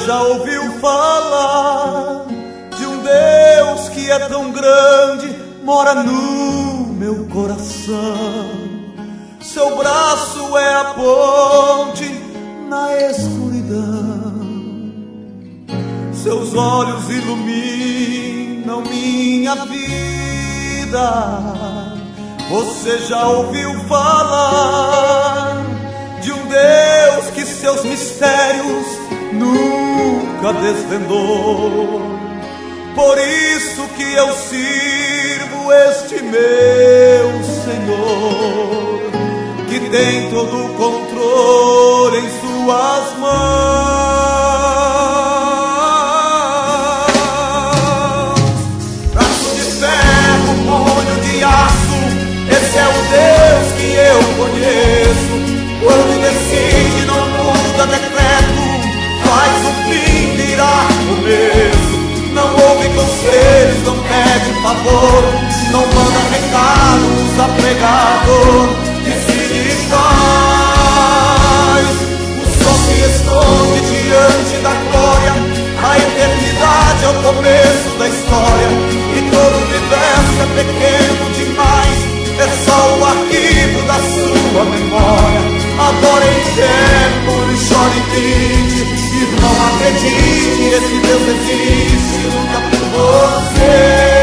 já ouviu falar de um Deus que é tão grande, mora no meu coração? Seu braço é a ponte na escuridão, seus olhos iluminam minha vida. Você já ouviu falar de um Deus que seus mistérios nunca desvendou? Por isso que eu sirvo este meu Senhor, que tem todo o controle em suas mãos. Braço de ferro, punho de aço, esse é o Deus que eu conheço. Quando decide, não muda decreto, faz o fim virar começo. Não ouve conselhos, não pede favor, não manda recado, usa pregador, decide e faz. O sol se esconde diante da glória, a eternidade é o começo da história, e todo o universo é pequeno demais, é só o arquivo da sua memória. Adore em tempo, chore e grite, irmão, acredite, esse Deus existe, luta por você.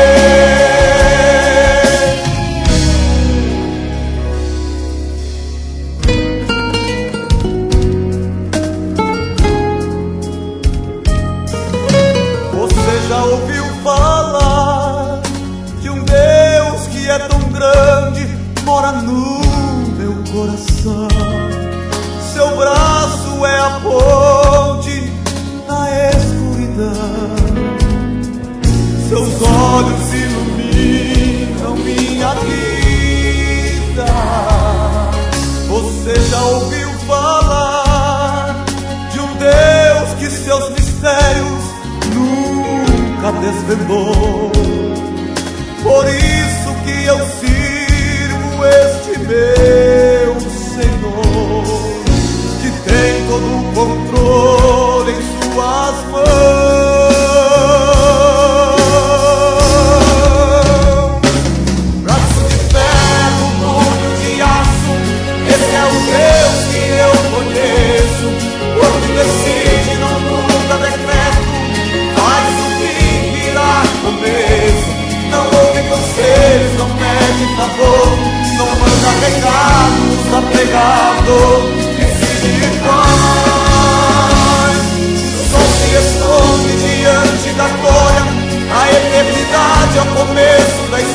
Você já ouviu falar de um Deus que é tão grande, mora no meu coração? Seu braço é a ponte na escuridão, seus olhos iluminam minha vida. Você já ouviu falar de um Deus que seus mistérios nunca desvendou? Por isso que eu sirvo este meu Senhor, que tem todo o controle em suas mãos. Braço de ferro, punho de aço, esse é o Deus que eu conheço. Quando decide, não muda decreto, faz o fim virar começo. Não ouve conselhos, não pede favor, não manda recado, usa pregador, decide e faz. O sol se esconde diante da glória, a eternidade é o começo da história.